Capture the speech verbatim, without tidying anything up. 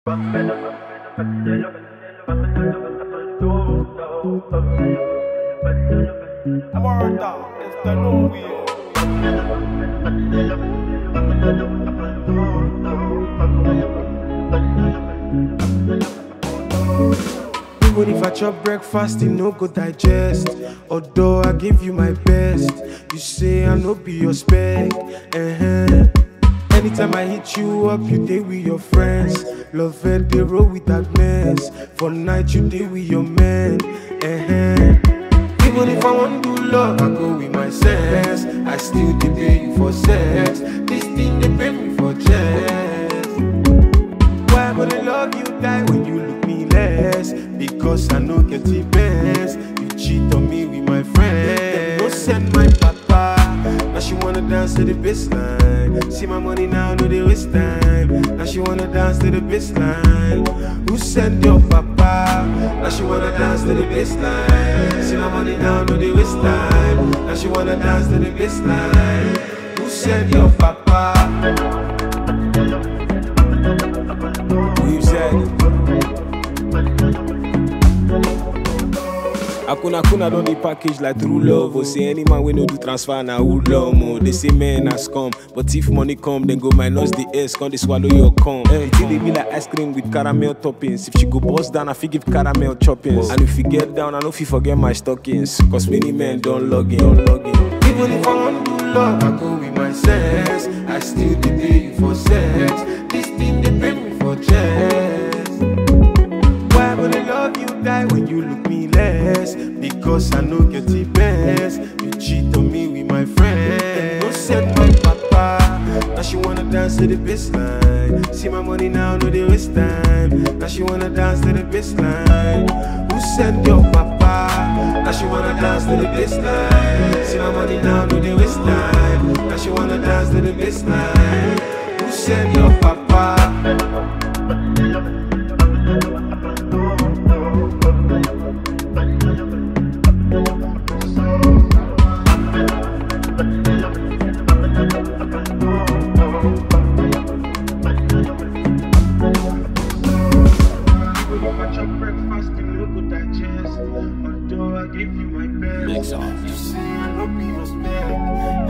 Even if I chop breakfast, it no go digest. Although I give you my best, you say I no be your spec. Uh-huh. Anytime I hit you up, you day with your friends. Love it, they roll with that mess. For night, you day with your man. Uh-huh. Even if I want to do love, I go with my sense. I still dey pay you for sex. This thing they pay me for chest. Why would I love you die when you look me less? Because I know get the best. You cheat on me with my friends. No send my papa. Now she wanna dance to the baseline. See my money now, no they waste time. Now she wanna dance to the baseline. Who sent your papa? Now she wanna dance to the baseline. See my money now, no they waste time. Now she wanna dance to the baseline. Who sent your papa? We've said Akuna Kuna don't need package like true love. Or say any man we no do transfer na who love more. They say men has come, but if money come, then go minus the S, can they swallow your cum? Hey, till they be like ice cream with caramel toppings. If she go bust down, I fi give caramel choppings. And if you get down, I know if you forget my stockings. Cause many men don't log in, don't log in. Even if I want to do love, I go with my sense. I still dey pay you for sex. This thing they pay me for chest. Why would I love you die when you look me less? Because I know get the best. You cheat on me with my friends. No send my papa. Now she wanna dance to the baseline. See my money now, no they waste time. Now she wanna dance to the baseline. Who sent your papa? Now she wanna dance to the baseline. See my money now, no they waste time. Now she wanna dance to the baseline. Who sent your papa? Breakfast, you no go digest. Although I give you my best, you say I no be your spec.